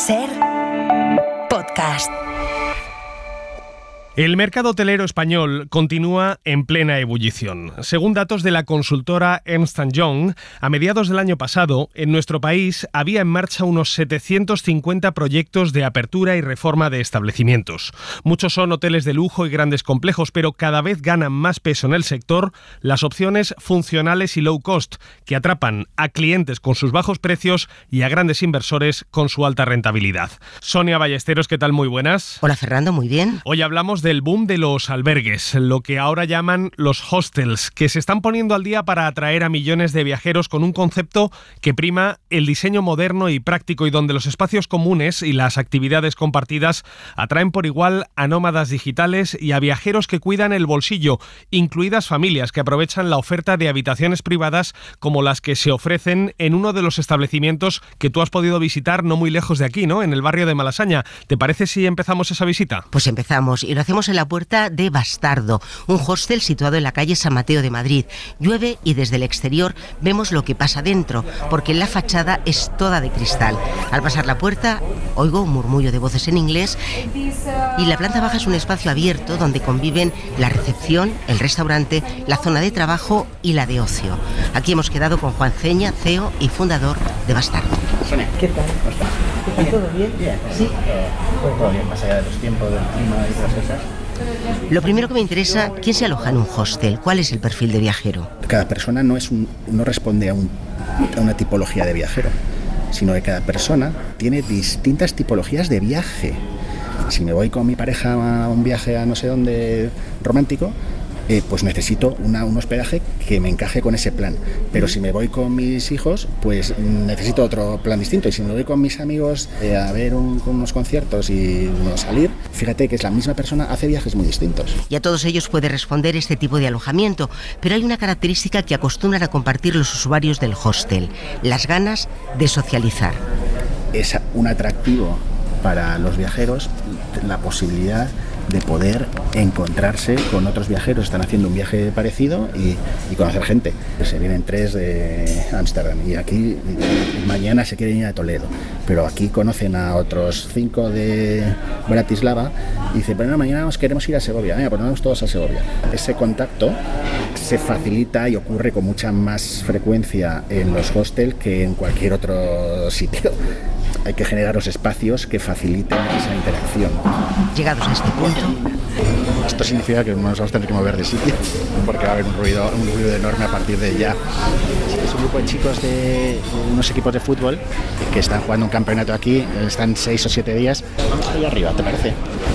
SER Podcast. El mercado hotelero español continúa en plena ebullición. Según datos de la consultora Ernst & Young, a mediados del año pasado, en nuestro país había en marcha unos 750 proyectos de apertura y reforma de establecimientos. Muchos son hoteles de lujo y grandes complejos, pero cada vez ganan más peso en el sector las opciones funcionales y low cost, que atrapan a clientes con sus bajos precios y a grandes inversores con su alta rentabilidad. Sonia Ballesteros, ¿qué tal? Muy buenas. Hola Fernando, muy bien. Hoy hablamos del boom de los albergues, lo que ahora llaman los hostels, que se están poniendo al día para atraer a millones de viajeros con un concepto que prima el diseño moderno y práctico y donde los espacios comunes y las actividades compartidas atraen por igual a nómadas digitales y a viajeros que cuidan el bolsillo, incluidas familias que aprovechan la oferta de habitaciones privadas como las que se ofrecen en uno de los establecimientos que tú has podido visitar no muy lejos de aquí, ¿no? En el barrio de Malasaña. ¿Te parece si empezamos esa visita? Pues empezamos y lo hacemos en la puerta de Bastardo, un hostel situado en la calle San Mateo de Madrid. Llueve y desde el exterior vemos lo que pasa dentro, porque la fachada es toda de cristal. Al pasar la puerta, oigo un murmullo de voces en inglés y la planta baja es un espacio abierto donde conviven la recepción, el restaurante, la zona de trabajo y la de ocio. Aquí hemos quedado con Juan Ceña, CEO y fundador de Bastardo. Sonia, ¿Qué tal? ¿cómo estás? ¿Qué tal? ¿Todo bien? Bien. Sí. Todo bien, más allá de los tiempos, del clima y otras cosas. Lo primero que me interesa, ¿quién se aloja en un hostel? ¿Cuál es el perfil de viajero? Cada persona no responde a una tipología de viajero, sino que cada persona tiene distintas tipologías de viaje. Si me voy con mi pareja a un viaje a no sé dónde romántico, pues necesito un hospedaje que me encaje con ese plan. Pero si me voy con mis hijos, pues necesito otro plan distinto. Y si me voy con mis amigos a ver unos conciertos y salir, fíjate que es la misma persona, hace viajes muy distintos. Y a todos ellos puede responder este tipo de alojamiento, pero hay una característica que acostumbran a compartir los usuarios del hostel: las ganas de socializar. Es un atractivo para los viajeros la posibilidad de poder encontrarse con otros viajeros que están haciendo un viaje parecido y conocer gente. Se vienen 3 de Ámsterdam y aquí mañana se quieren ir a Toledo, pero aquí conocen a otros 5 de Bratislava y dicen, bueno, mañana nos queremos ir a Segovia, venga, pues nos vamos todos a Segovia. Ese contacto se facilita y ocurre con mucha más frecuencia en los hostels que en cualquier otro sitio. Hay que generar los espacios que faciliten esa interacción. Llegados a este punto, esto significa que nos vamos a tener que mover de sitio, porque va a haber un ruido enorme a partir de ya. Es un grupo de chicos de unos equipos de fútbol que están jugando un campeonato aquí, están 6 o 7 días. Vamos ahí arriba, ¿te parece?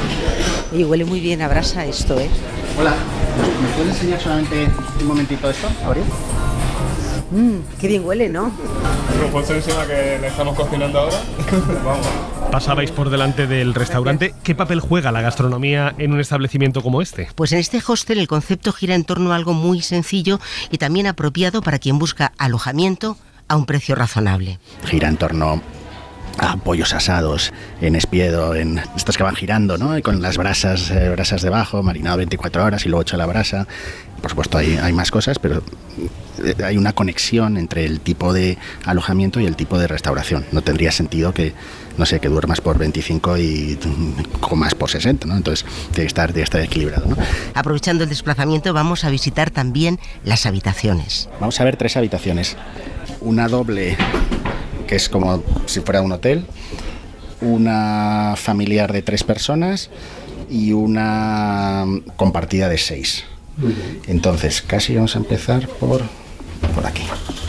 y huele muy bien a brasa esto, ¿eh? Hola, ¿me puedes enseñar solamente un momentito esto, Abril? Qué bien huele, ¿no? ¿Puedes encima que le estamos cocinando ahora? Vamos. Pasabais por delante del restaurante. ¿Qué papel juega la gastronomía en un establecimiento como este? Pues en este hostel el concepto gira en torno a algo muy sencillo y también apropiado para quien busca alojamiento a un precio razonable. Gira en torno a pollos asados en espiedo, en estos que van girando, ¿no? Y con las brasas debajo, marinado 24 horas y luego hecho a la brasa. Por supuesto hay más cosas, pero hay una conexión entre el tipo de alojamiento y el tipo de restauración. No tendría sentido que duermas por 25 y comas por 60, ¿no? Entonces tiene que estar equilibrado, ¿no? Aprovechando el desplazamiento vamos a visitar también las habitaciones. Vamos a ver 3 habitaciones. Una doble, que es como si fuera un hotel, una familiar de 3 personas y una compartida de 6. Entonces, casi vamos a empezar por aquí.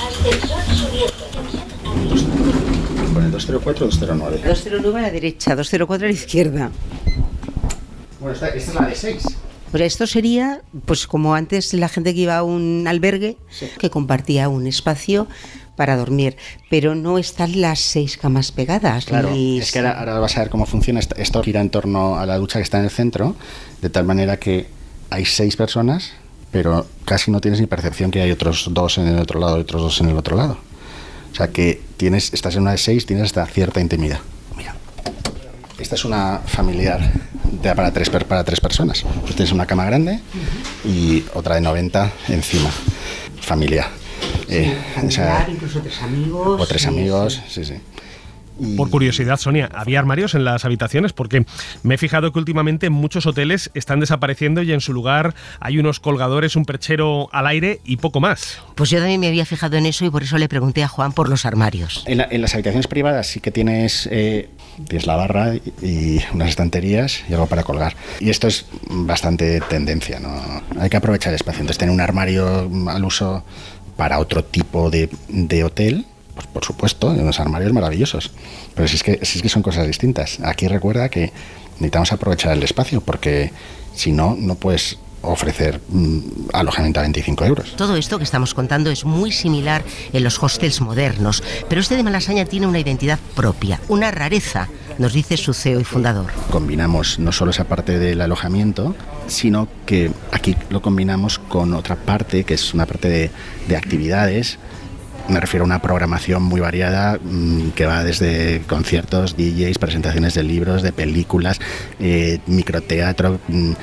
Con el 204 o 209. 209 a la derecha, 204 a la izquierda. Bueno, esta es la de 6. Pues esto sería, pues como antes la gente que iba a un albergue, sí, que compartía un espacio para dormir, pero no están las 6 camas pegadas. Claro, es que ahora vas a ver cómo funciona. Esto gira en torno a la ducha que está en el centro, de tal manera que hay 6 personas, pero casi no tienes ni percepción que hay otros 2 en el otro lado y otros 2 en el otro lado. O sea que estás en una de 6, tienes hasta cierta intimidad. Mira, esta es una familiar para tres personas. Pues tienes una cama grande y otra de 90 encima, familiar. Familiar, incluso 3 amigos. O 3 amigos, sí. Por curiosidad, Sonia, ¿había armarios en las habitaciones? Porque me he fijado que últimamente muchos hoteles están desapareciendo y en su lugar hay unos colgadores, un perchero al aire y poco más. Pues yo también me había fijado en eso y por eso le pregunté a Juan por los armarios. En las habitaciones privadas sí que tienes la barra y unas estanterías y algo para colgar. Y esto es bastante tendencia, ¿no? Hay que aprovechar el espacio. Entonces, tener un armario al uso para otro tipo de hotel, pues por supuesto, unos armarios maravillosos. Pero si es que son cosas distintas. Aquí recuerda que necesitamos aprovechar el espacio, porque si no, no puedes ofrecer alojamiento a 25 euros. Todo esto que estamos contando es muy similar en los hostels modernos, pero este de Malasaña tiene una identidad propia, una rareza, nos dice su CEO y fundador. Combinamos no solo esa parte del alojamiento, sino que aquí lo combinamos con otra parte, que es una parte de actividades. Me refiero a una programación muy variada que va desde conciertos, DJs, presentaciones de libros, de películas, microteatro,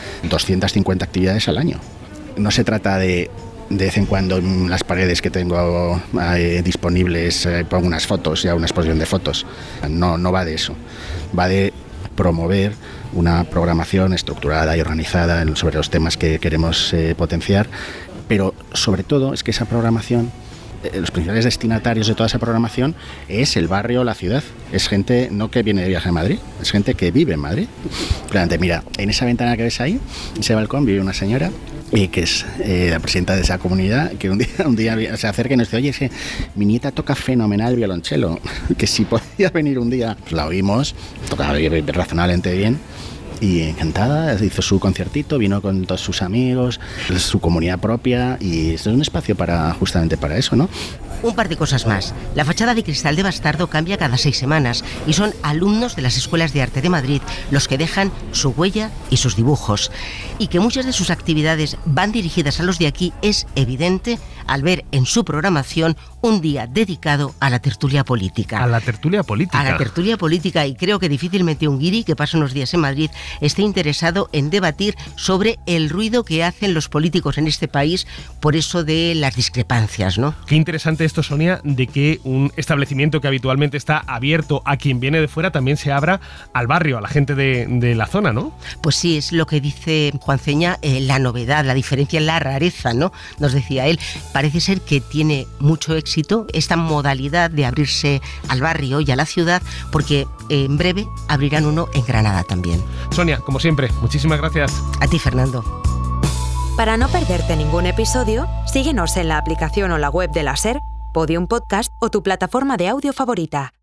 250 actividades al año. No se trata de vez en cuando en las paredes que tengo disponibles pongo unas fotos y hago una exposición de fotos. No va de eso. Va de promover una programación estructurada y organizada sobre los temas que queremos potenciar, pero sobre todo es que esa programación, los principales destinatarios de toda esa programación es el barrio, la ciudad. Es gente no que viene de viaje a Madrid, es gente que vive en Madrid. Claramente, mira, en esa ventana que ves ahí, ese balcón, vive una señora que es la presidenta de esa comunidad, que un día se acerca y nos dice: oye, es que mi nieta toca fenomenal violonchelo, que si podía venir un día. Pues la oímos, tocaba razonablemente bien. Y encantada, hizo su conciertito, vino con todos sus amigos, su comunidad propia, y esto es un espacio justamente para eso, ¿no? Un par de cosas más. La fachada de cristal de Bastardo cambia cada 6 semanas y son alumnos de las escuelas de arte de Madrid los que dejan su huella y sus dibujos. Y que muchas de sus actividades van dirigidas a los de aquí es evidente al ver en su programación un día dedicado a la tertulia política. ¿A la tertulia política? A la tertulia política, y creo que difícilmente un guiri que pasa unos días en Madrid esté interesado en debatir sobre el ruido que hacen los políticos en este país por eso de las discrepancias, ¿no? Qué interesante esto, Sonia, de que un establecimiento que habitualmente está abierto a quien viene de fuera también se abra al barrio, a la gente de la zona, ¿no? Pues sí, es lo que dice Juan Ceña, la novedad, la diferencia, la rareza, ¿no? Nos decía él, parece ser que tiene mucho éxito esta modalidad de abrirse al barrio y a la ciudad, porque en breve abrirán uno en Granada también. Sonia, como siempre, muchísimas gracias. A ti, Fernando. Para no perderte ningún episodio, síguenos en la aplicación o la web de la SER, Podium Podcast o tu plataforma de audio favorita.